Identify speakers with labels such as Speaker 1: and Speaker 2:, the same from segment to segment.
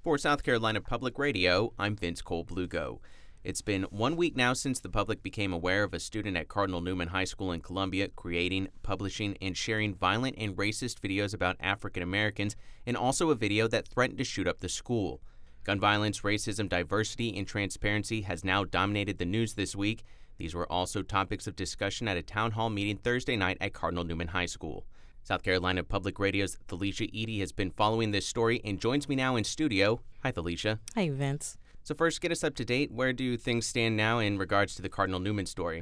Speaker 1: For South Carolina Public Radio, I'm Vince Cole Blugo. It's been 1 week now since the public became aware of a student at Cardinal Newman High School in Columbia creating, publishing, and sharing violent and racist videos about African Americans, and also a video that threatened to shoot up the school. Gun violence, racism, diversity, and transparency has now dominated the news this week. These were also topics of discussion at a town hall meeting Thursday night at Cardinal Newman High School. South Carolina Public Radio's Felicia Eady has been following this story and joins me now in studio. Hi, Felicia.
Speaker 2: Hi, Vince.
Speaker 1: So first, get us up to date. Where do things stand now in regards to the Cardinal Newman story?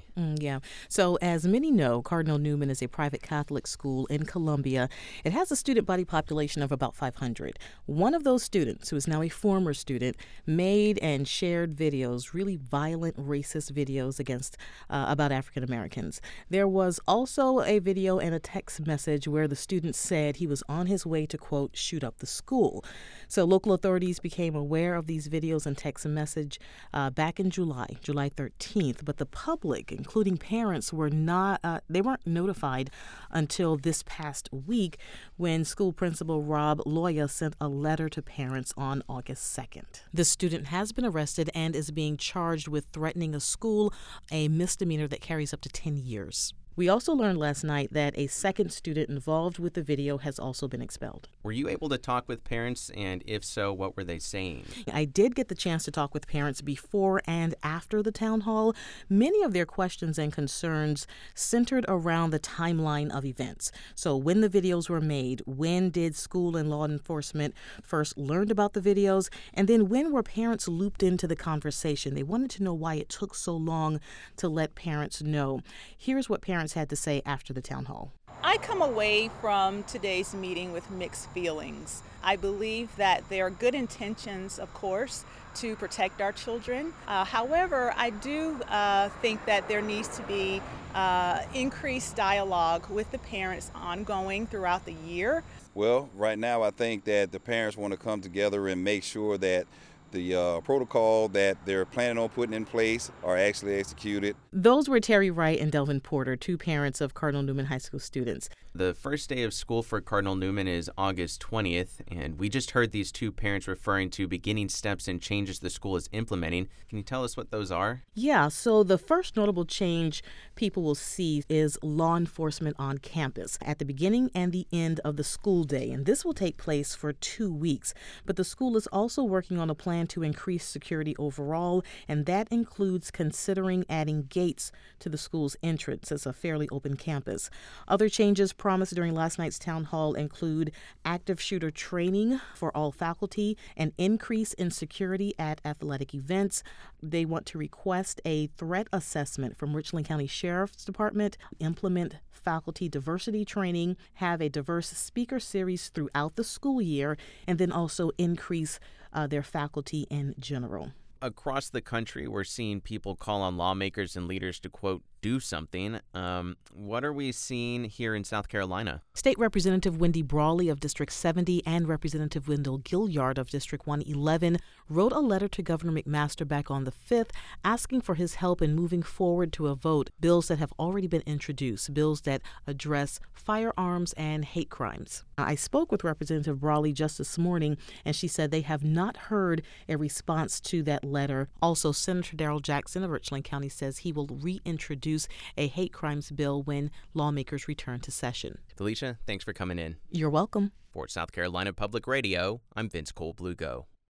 Speaker 2: So as many know, Cardinal Newman is a private Catholic school in Columbia. It has a student body population of about 500. One of those students, who is now a former student, made and shared videos, really violent, racist videos about African Americans. There was also a video and a text message where the student said he was on his way to, quote, shoot up the school. So local authorities became aware of these videos and text message back in July 13th, but the public, including parents, weren't notified until this past week when school principal Rob Loya sent a letter to parents on August 2nd. The student has been arrested and is being charged with threatening a school, a misdemeanor that carries up to 10 years. We also learned last night that a second student involved with the video has also been expelled.
Speaker 1: Were you able to talk with parents, and if so, what were they saying?
Speaker 2: I did get the chance to talk with parents before and after the town hall. Many of their questions and concerns centered around the timeline of events. So when the videos were made, when did school and law enforcement first learned about the videos, and then when were parents looped into the conversation? They wanted to know why it took so long to let parents know. Here's what parents had to say after the town hall.
Speaker 3: I come away from today's meeting with mixed feelings. I believe that there are good intentions, of course, to protect our children. However, I do think that there needs to be increased dialogue with the parents ongoing throughout the year.
Speaker 4: Well, right now I think that the parents want to come together and make sure that the protocol that they're planning on putting in place are actually executed.
Speaker 2: Those were Terry Wright and Delvin Porter, two parents of Cardinal Newman High School students.
Speaker 1: The first day of school for Cardinal Newman is August 20th, and we just heard these two parents referring to beginning steps and changes the school is implementing. Can you tell us what those are?
Speaker 2: Yeah, so the first notable change people will see is law enforcement on campus at the beginning and the end of the school day, and this will take place for 2 weeks. But the school is also working on a plan to increase security overall, and that includes considering adding gates to the school's entrance. It's a fairly open campus. Other changes promised during last night's town hall include active shooter training for all faculty, an increase in security at athletic events. They want to request a threat assessment from Richland County Sheriff's Department, implement faculty diversity training, have a diverse speaker series throughout the school year, and then also increase their faculty in general.
Speaker 1: Across the country, we're seeing people call on lawmakers and leaders to, quote, do something. What are we seeing here in South Carolina?
Speaker 2: State Representative Wendy Brawley of District 70 and Representative Wendell Gilliard of District 111 wrote a letter to Governor McMaster back on the 5th asking for his help in moving forward to a vote bills that have already been introduced, bills that address firearms and hate crimes. I spoke with Representative Brawley just this morning, and she said they have not heard a response to that letter. Also, Senator Darrell Jackson of Richland County says he will reintroduce a hate crimes bill when lawmakers return to session.
Speaker 1: Felicia, thanks for coming in.
Speaker 2: You're welcome.
Speaker 1: For South Carolina Public Radio, I'm Vince Cole Blugo.